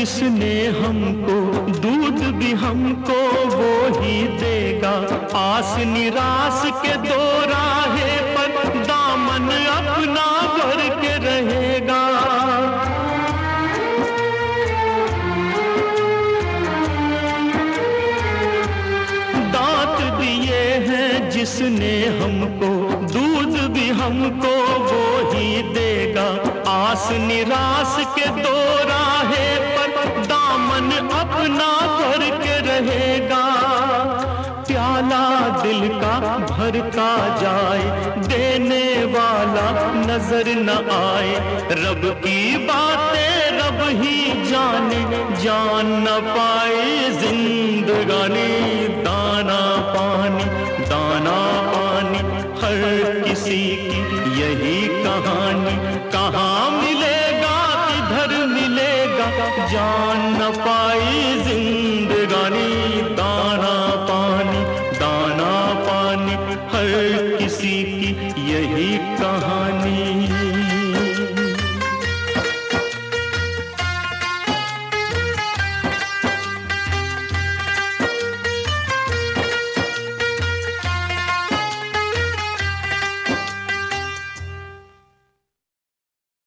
जिसने हमको दूध भी हमको वो ही देगा। आस निराश के दो राहे पर दामन अपना भर के रहेगा। दांत दिए हैं जिसने हमको दूध भी हमको वो ही देगा। आस निराश के दो राहे पर दामन अपना भर के रहेगा। प्याला दिल का भरता जाए, देने वाला नजर न आए। रब की बातें रब ही जाने, जान न पाए जिंदगानी। दाना पानी दाना पानी हर किसी की यही कहानी। कहाँ मिलेगा किधर मिलेगा, जान न पाई जिंदगानी।